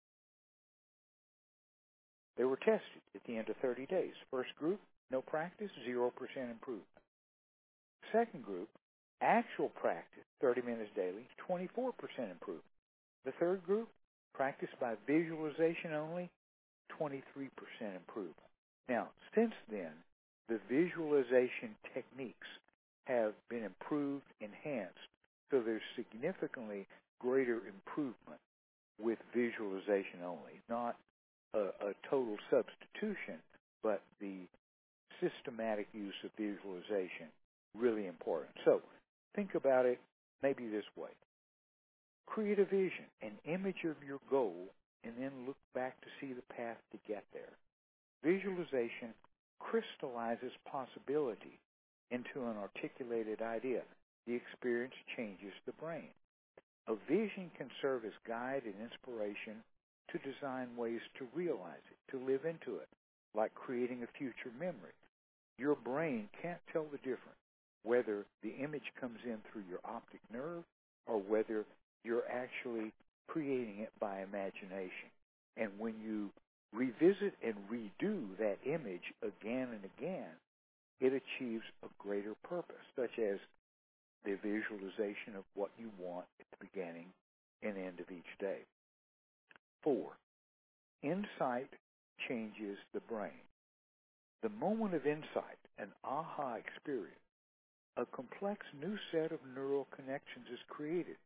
They were tested at the end of thirty days. First group, no practice, zero percent improvement. Second group, actual practice, thirty minutes daily, twenty-four percent improvement. The third group, practice by visualization only, twenty-three percent improvement. Now, since then, the visualization techniques have been improved, enhanced, so there's significantly greater improvement with visualization only, not a, a total substitution, but the systematic use of visualization, really important. So think about it maybe this way. Create a vision, an image of your goal, and then look back to see the path to get there. Visualization crystallizes possibility into an articulated idea. The experience changes the brain. A vision can serve as guide and inspiration to design ways to realize it, to live into it, like creating a future memory. Your brain can't tell the difference whether the image comes in through your optic nerve or whether you're actually creating it by imagination. And when you revisit and redo that image again and again, it achieves a greater purpose, such as the visualization of what you want at the beginning and end of each day. Four, insight changes the brain. The moment of insight, an aha experience, a complex new set of neural connections is created.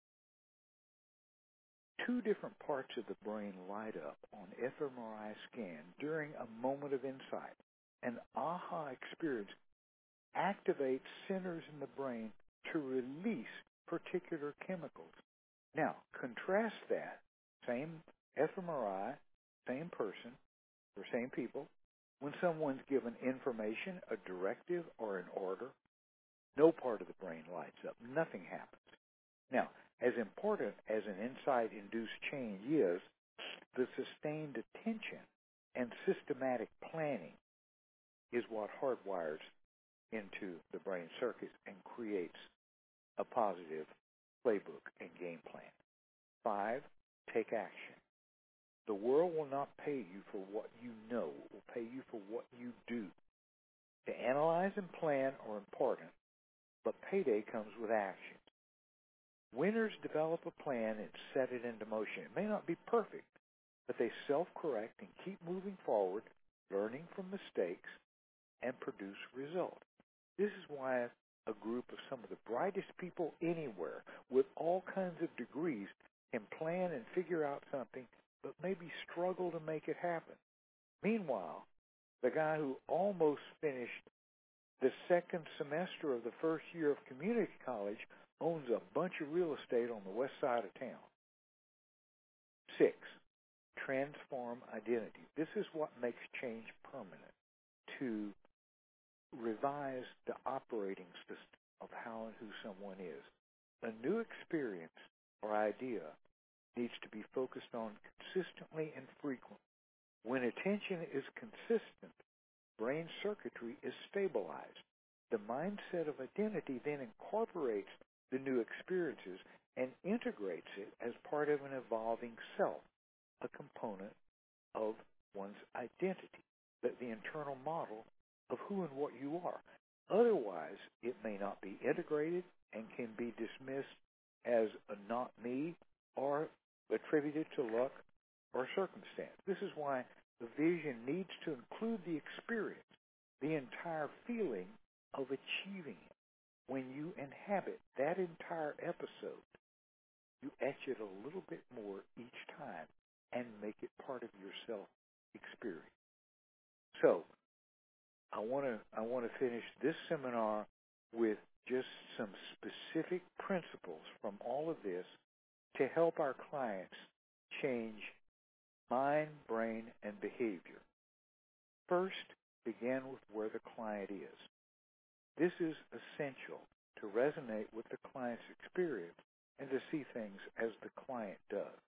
Two different parts of the brain light up on fMRI scan during a moment of insight. An aha experience activates centers in the brain to release particular chemicals. Now, contrast that, same fMRI, same person, or same people, when someone's given information, a directive, or an order, no part of the brain lights up. Nothing happens. Now, as important as an insight-induced change is, the sustained attention and systematic planning is what hardwires into the brain circuits and creates a positive playbook and game plan. Five, take action. The world will not pay you for what you know. It will pay you for what you do. To analyze and plan are important, but payday comes with action. Winners develop a plan and set it into motion. It may not be perfect, but they self-correct and keep moving forward, learning from mistakes, and produce results. This is why a group of some of the brightest people anywhere with all kinds of degrees can plan and figure out something, but maybe struggle to make it happen. Meanwhile, the guy who almost finished the second semester of the first year of community college owns a bunch of real estate on the west side of town. Six, transform identity. This is what makes change permanent. To revise the operating system of how and who someone is. A new experience or idea needs to be focused on consistently and frequently. When attention is consistent, brain circuitry is stabilized. The mindset of identity then incorporates the new experiences and integrates it as part of an evolving self, a component of one's identity. the, the internal model of who and what you are. Otherwise, it may not be integrated and can be dismissed as a not me or attributed to luck or circumstance. This is why the vision needs to include the experience, the entire feeling of achieving it. When you inhabit that entire episode, you etch it a little bit more each time and make it part of your self experience. So, I want to I want to finish this seminar with just some specific principles from all of this to help our clients change mind, brain, and behavior. First, begin with where the client is. This is essential to resonate with the client's experience and to see things as the client does.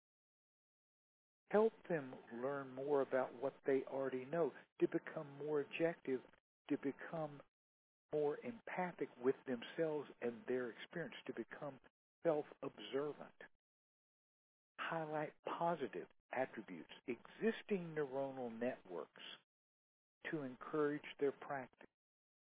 Help them learn more about what they already know, to become more objective, to become more empathic with themselves and their experience, to become self-observant. Highlight positive attributes, existing neuronal networks to encourage their practice.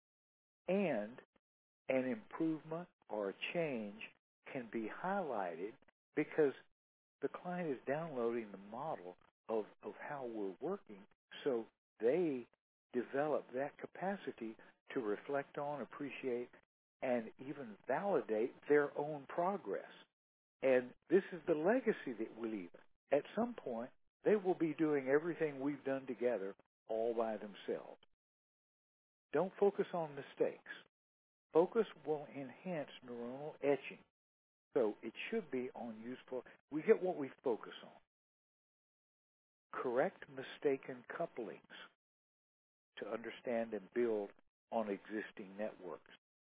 And an improvement or a change can be highlighted because the client is downloading the model of, of how we're working, so they develop that capacity to reflect on, appreciate, and even validate their own progress. And this is the legacy that we leave. At some point, they will be doing everything we've done together all by themselves. Don't focus on mistakes. Focus will enhance neuronal etching. So it should be on useful. We get what we focus on. Correct mistaken couplings to understand and build on existing networks.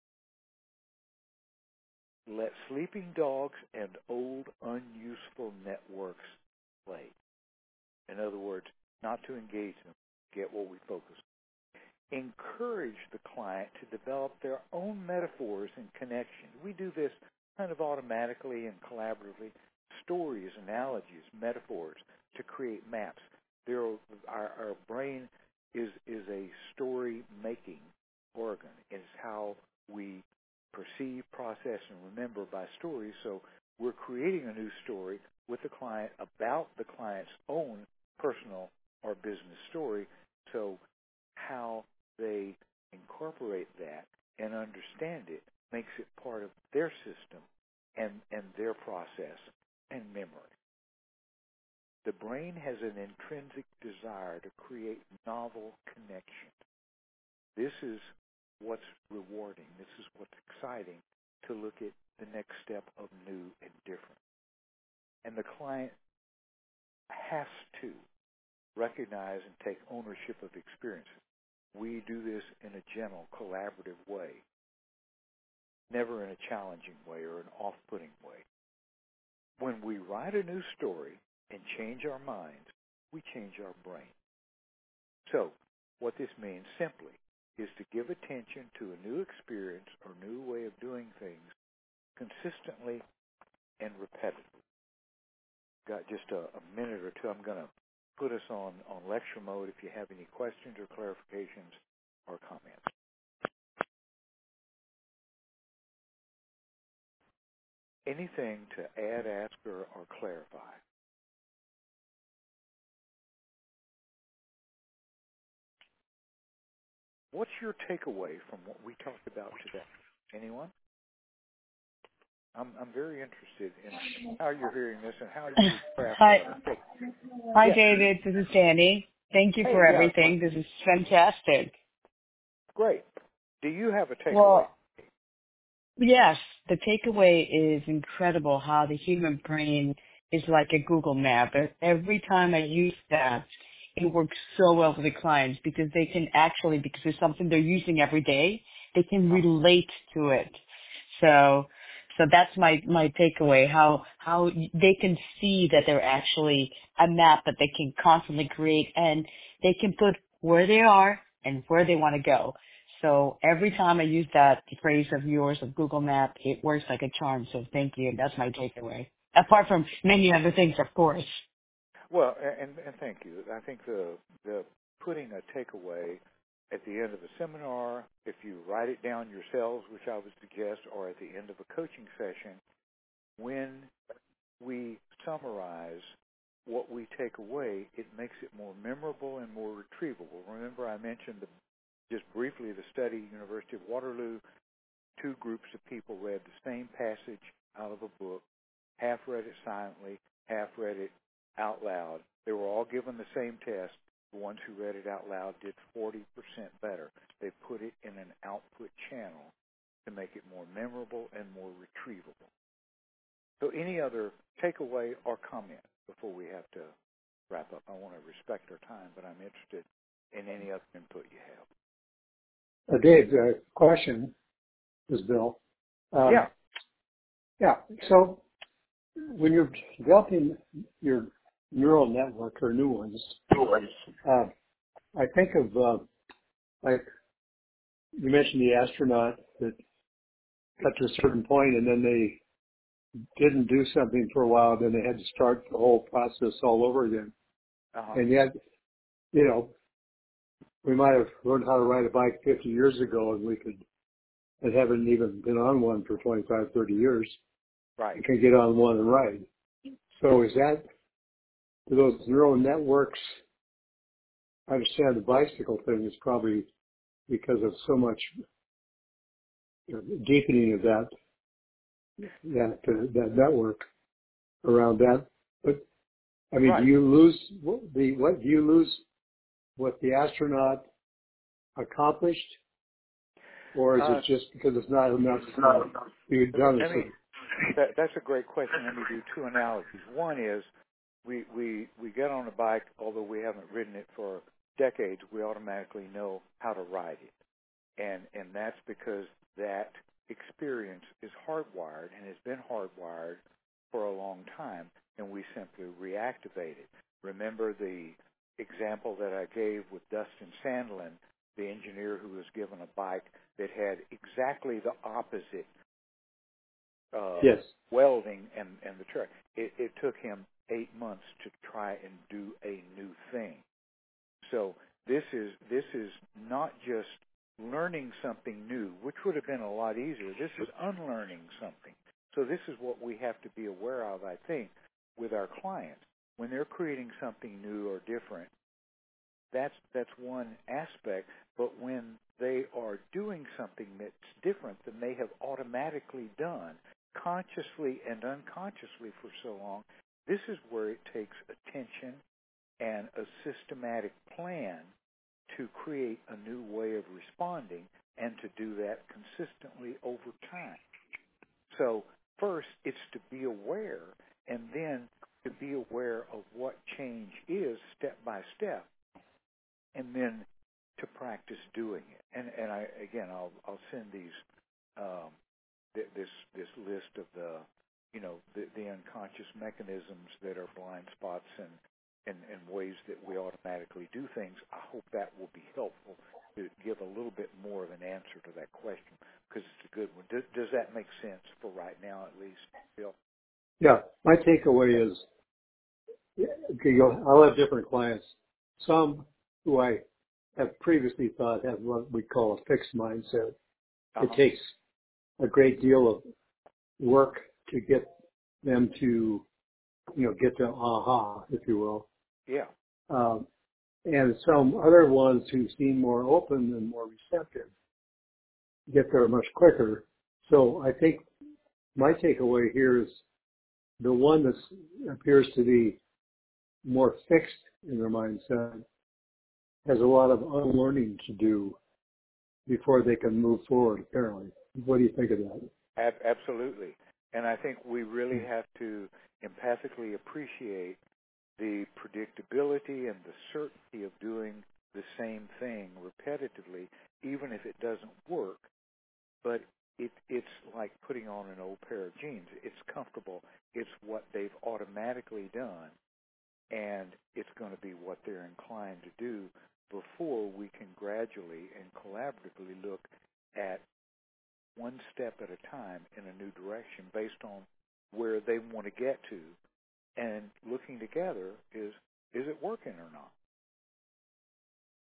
Let sleeping dogs and old unuseful networks play. In other words, not to engage them. Get what we focus on. Encourage the client to develop their own metaphors and connections. We do this kind of automatically and collaboratively. Stories, analogies, metaphors to create maps. There are, our, our brain is, is a story-making organ. It's how we perceive, process, and remember by stories. So we're creating a new story with the client about the client's own personal or business story. So how they incorporate that and understand it makes it part of their system and, and their process and memory. The brain has an intrinsic desire to create novel connections. This is what's rewarding. This is what's exciting, to look at the next step of new and different. And the client has to recognize and take ownership of experiences. We do this in a gentle, collaborative way, never in a challenging way or an off-putting way. When we write a new story and change our minds, we change our brain. So what this means simply is to give attention to a new experience or new way of doing things consistently and repetitively. Got just a, a minute or two. I'm going to put us on, on lecture mode if you have any questions or clarifications or comments. Anything to add, ask, or, or clarify? What's your takeaway from what we talked about today? Anyone? I'm I'm very interested in how you're hearing this and how you craft Hi, it. hi, Yes. David. This is Danny. Thank you Hey, for yeah. everything. This is fantastic. Great. Do you have a takeaway? Well, yes, the takeaway is incredible. How the human brain is like a Google map. Every time I use that, it works so well with the clients because they can actually, because it's something they're using every day, they can Oh, relate to it. So, so that's my, my takeaway, how, how they can see that they're actually a map that they can constantly create, and they can put where they are and where they want to go. So every time I use that phrase of yours of Google Map, it works like a charm. So thank you. That's my takeaway. Apart from many other things, of course. well, and, and thank you. I think the the putting a takeaway at the end of a seminar, if you write it down yourselves, which I would suggest, or at the end of a coaching session, when we summarize what we take away, it makes it more memorable and more retrievable. Remember, I mentioned the, just briefly the study, University of Waterloo. Two groups of people read the same passage out of a book. Half read it silently, half read it out loud. They were all given the same test. The ones who read it out loud did forty percent better. They put it in an output channel to make it more memorable and more retrievable. So any other takeaway or comment before we have to wrap up? I want to respect our time, but I'm interested in any other input you have. Uh, Dave, the question is Bill. Um, yeah. Yeah. So when you're developing your neural network or new ones, uh, I think of uh, like you mentioned the astronaut that got to a certain point and then they didn't do something for a while, then they had to start the whole process all over again. Uh-huh. And yet, you know, we might have learned how to ride a bike fifty years ago and we could, and haven't even been on one for twenty-five, thirty years. Right. We can get on one and ride. So is that, do those neural networks, I understand the bicycle thing is probably because of so much you know, deepening of that, that, uh, that network around that. But I mean, Right. do you lose what the, what, do you lose what the astronaut accomplished? Or is Uh, it just because it's not enough let, to be done? let So, me, that, that's a great question. Let me do two analogies. One is we, we, we get on a bike, although we haven't ridden it for decades, we automatically know how to ride it. And and that's because that experience is hardwired and has been hardwired for a long time, and we simply reactivate it. Remember the example that I gave with Dustin Sandlin, the engineer who was given a bike that had exactly the opposite uh, yes. welding and, and the track. It, it took him eight months to try and do a new thing. So this is this is not just learning something new, which would have been a lot easier. This is unlearning something. So this is what we have to be aware of, I think, with our clients. When they're creating something new or different, that's that's one aspect. But when they are doing something that's different than they have automatically done, consciously and unconsciously for so long, this is where it takes attention and a systematic plan to create a new way of responding and to do that consistently over time. So first, it's to be aware, and then to be aware of what change is step by step, and then to practice doing it. And and I again, I'll I'll send these um, th- this this list of the you know the, the unconscious mechanisms that are blind spots and and, and ways that we automatically do things. I hope that will be helpful to give a little bit more of an answer to that question because it's a good one. Does, does that make sense for right now, at least, Bill? Yeah. My takeaway is, okay, you'll, I'll have different clients. Some who I have previously thought have what we call a fixed mindset. It Uh-huh. takes a great deal of work to get them to, you know, get to aha, if you will. Yeah. Um, and some other ones who seem more open and more receptive get there much quicker. So I think my takeaway here is the one that appears to be more fixed in their mindset has a lot of unlearning to do before they can move forward, apparently. What do you think of that? Ab- absolutely. And I think we really have to empathically appreciate the predictability and the certainty of doing the same thing repetitively, even if it doesn't work. But it, it's like putting on an old pair of jeans. It's comfortable. It's what they've automatically done, and it's going to be what they're inclined to do before we can gradually and collaboratively look at one step at a time in a new direction based on where they want to get to, and looking together is, is it working or not?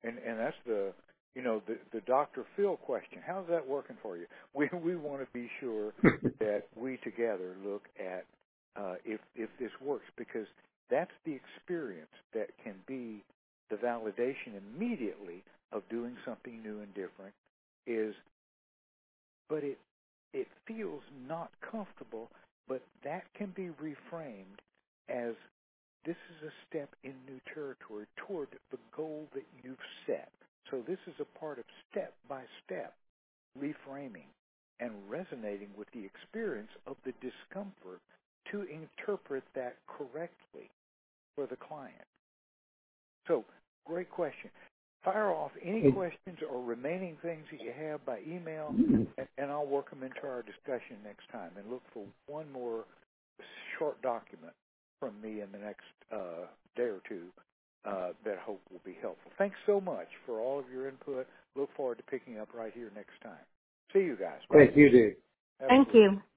And and that's the you know the the Doctor Phil question. How's that working for you? We we want to be sure that we together look at uh, if if this works, because that's the experience that can be the validation immediately of doing something new and different. Is but it it feels not comfortable, but that can be reframed as this is a step in new territory toward the goal that you've set. So this is a part of step-by-step reframing and resonating with the experience of the discomfort to interpret that correctly for the client. So, great question. Fire off any questions or remaining things that you have by email, and, and I'll work them into our discussion next time. And look for one more short document from me in the next uh, day or two uh, that I hope will be helpful. Thanks so much for all of your input. Look forward to picking up right here next time. See you guys. Thank you, Dave. Thank you.